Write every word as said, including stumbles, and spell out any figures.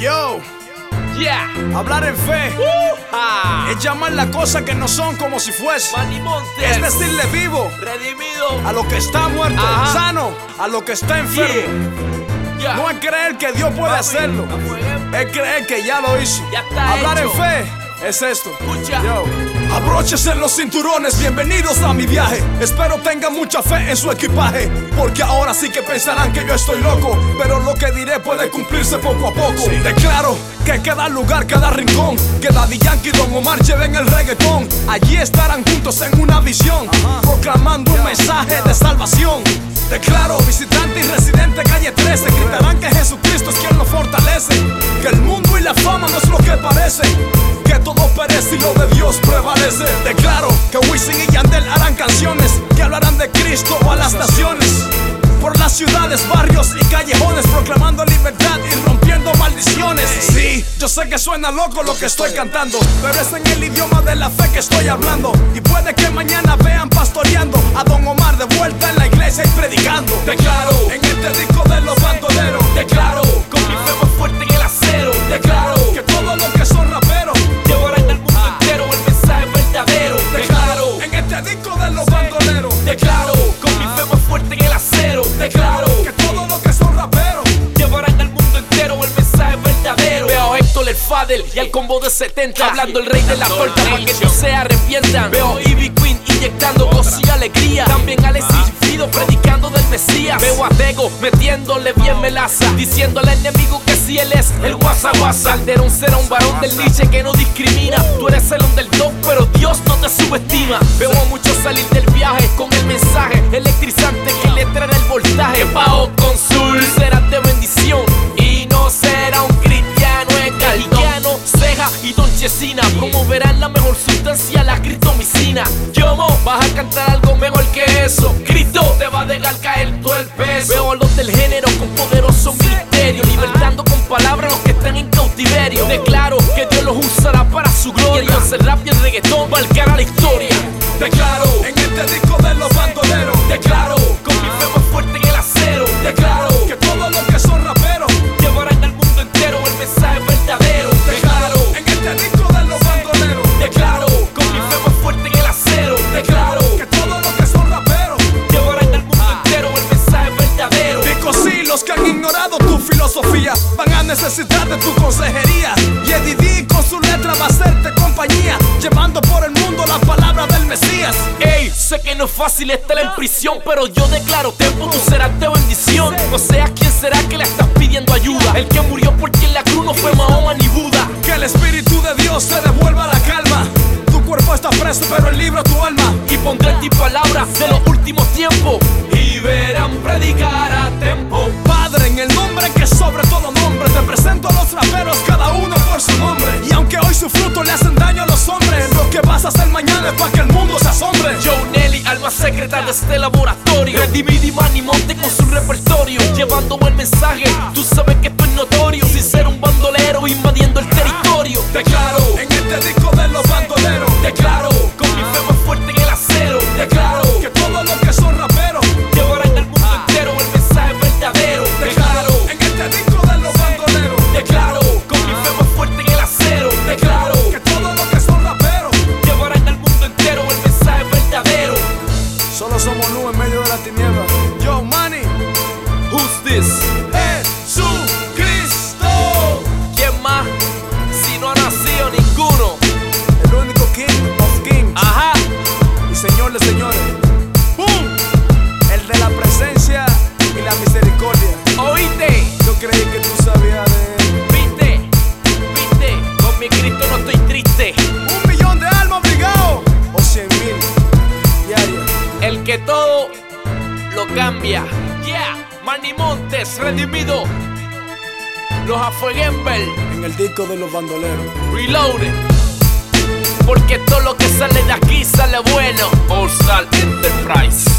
Yo, Yeah. hablar en fe Uh-ha. es llamar las cosas que no son como si fuese. Manny Montes. Es decirle vivo Redimido. a lo que está muerto, Ajá. sano a lo que está enfermo. Yeah. No es creer que Dios puede Papi, hacerlo, afuera. es creer que ya lo hizo. Ya está Hablar hecho. en fe es esto. Escucha. Yo. Abróchense los cinturones, bienvenidos a mi viaje. Espero tengan mucha fe en su equipaje, porque ahora sí que pensarán que yo estoy loco, pero lo que diré puede cumplirse poco a poco. Sí. Declaro que cada lugar, cada rincón, que Daddy Yankee y Don Omar lleven el reggaetón. Allí estarán juntos en una visión, Ajá. proclamando un mensaje de salvación. Declaro, visitante y residente calle trece, gritarán que Jesucristo es quien nos fortalece, que el mundo y la fama no es lo que parece, que todo perece y lo de Dios prevalece. Declaro que Wisin y Yandel harán canciones que hablarán de Cristo a las naciones, por las ciudades, barrios y callejones, proclamando libertad y rompiendo maldiciones. Sí, yo sé que suena loco lo que estoy cantando, pero es en el idioma de la fe que estoy hablando. Y puede que mañana vean pastoreando a Don Omar de vuelta en la iglesia y predicando. Declaro, en este disco de los bandoleros, declaro, con mi fe más fuerte en el acero. Declaro, que todos los que son raperos llevarán al mundo entero el mensaje verdadero. Declaro, en este disco de los bandoleros, declaro, con mi fe más fuerte en el acero. Declaro, que todos los que son raperos llevarán al mundo entero el mensaje verdadero. Veo a Héctor el Fadel y al combo de setenta hablando el rey de la torta para que no se arrepientan. Veo a Ivy Queen inyectando gozo y alegría, también Alexis y Fido predicando del Mesías. Veo a Tego metiéndole bien melaza, diciendo al enemigo que si él es el guasa guasa. Calderón será un varón del niche que no discrimina. Tú eres el underdog pero Dios no te subestima. Veo a muchos salir del viaje con el mensaje electrizante que le traerá el voltaje. Pao Consul será de bendición y no será un cristiano engaldiano. Ceja y Don Chesina promoverán la mejor sustancia, la critomicina. Yomo, vas a cantar algo mejor que eso. Cristo te va a dejar caer todo el peso. Veo a los del género con poderoso ministerio, libertando con palabras a los que están en cautiverio. Declaro que Dios los usará para su gloria, y entonces el rap y el reggaetón marcará la historia. Declaro, en este disco de los bandoleros, declaro, con mi fe más fuerte en el acero. Declaro, que todos los que son raperos llevarán al mundo entero el mensaje verdadero. Declaro, en este disco de los bandoleros, Declaro, con mi fe más fuerte en el acero. declaro, que todos los que son raperos llevarán al mundo entero el mensaje verdadero. Dico sí, los que han ignorado tu filosofía van a necesitar de tu consejería. Y Eddie D con su letra va a hacerte compañía, llevando por el mundo la palabra del Mesías. Ey, sé que no es fácil estar en prisión, pero yo declaro tiempo, tú serás de bendición. No seas quién será que le estás pidiendo ayuda. El que murió porque en la cruz no fue Mahoma ni Buda. Que el Espíritu de Dios te devuelva la calma. Tu cuerpo está preso, pero el libro tu alma. Y pondré en ti palabras de los últimos tiempos, y verán predicar a tiempo. Padre, en el nombre que es sobre todo nombre, te presento a los raperos, cada uno por su nombre. Y aunque hoy su fruto le hacen daño a los hombres, lo que vas a hacer mañana es para que el mundo se asombre. Joe Nelly, alma secreta de este laboratorio. Redimido y Manny Monte con su repertorio, llevando buen mensaje, tú sabes que esto es notorio. Sin ser un bandolero invadiendo el territorio. Declaro, en este disco de los bandoleros, Declaro, con mi fe más fuerte en el acero. declaro, que todos los que son raperos llevarán al mundo entero el mensaje verdadero. declaro, en este disco de los bandoleros, Declaro, con mi fe más fuerte en el acero. declaro, que todos los que son raperos Llevarán al mundo entero el mensaje verdadero. solo somos luz en medio de la tiniebla. Yo, Manny, Who's this? Jesucristo, ¿Quién más? Si no ha nacido ninguno. el único King of Kings Ajá. y Señor de señores. ¡Boom! El de la presencia y la misericordia. ¿Oíste? Yo creí que tú sabías de él. ¿Viste? ¿Viste? Con mi Cristo no estoy triste. Un millón de almas obligados o cien mil diarias. El que todo lo cambia. Yeah. Manny Montes, redimido. Los Afueguember, En el disco de los bandoleros. Reloaded. Porque todo lo que sale de aquí sale bueno. All Star Enterprise.